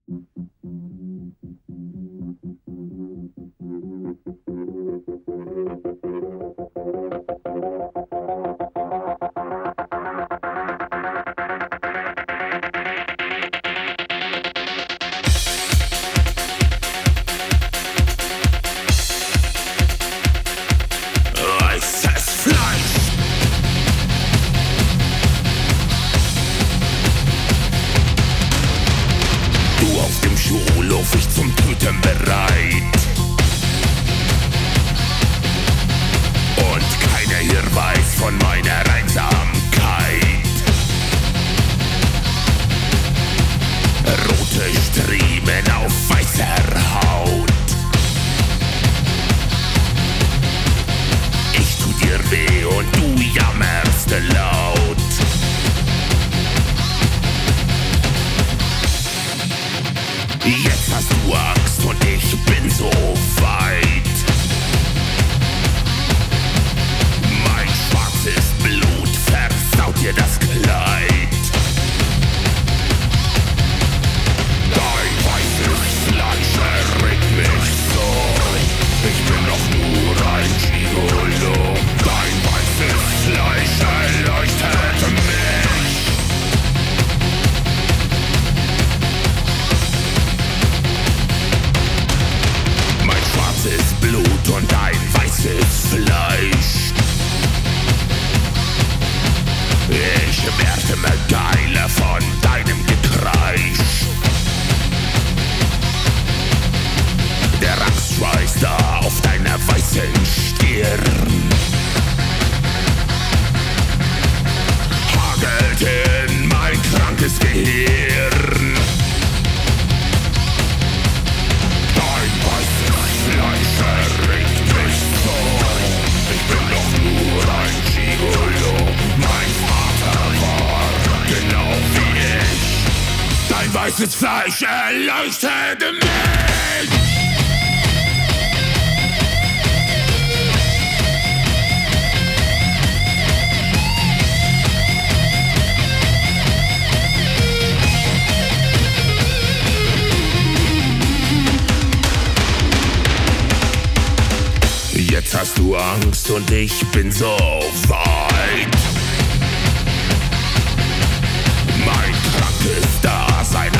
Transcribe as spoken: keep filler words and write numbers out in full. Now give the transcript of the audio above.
Schulhof, ich zum Töten bereit. Und keiner hier weiß von meiner Einsamkeit. Rote Striemen auf weißer Haut. Ich tu dir weh und du jammerst laut. Jetzt hast du Angst und ich bin so weit. Mein schwarzes Blut versaut dir das Kleid. Dein weißes Fleisch erregt mich so. Ich bin doch nur ein Gigolo. Dein weißes Fleisch erleuchtet mich. Schwarzes Blut und ein weißes Fleisch. Ich werde immer geiler von deinem Gekreisch. Der Angstschweiß da auf deiner weißen Stirn hagelt in mein krankes Gehirn. Fleisch erregt mich so. Ich bin doch nur ein Gigolo. Mein Vater war genau wie ich. Dein weißes Fleisch erleuchtet mich. Jetzt hast du Angst und ich bin so weit. Mein krankes Dasein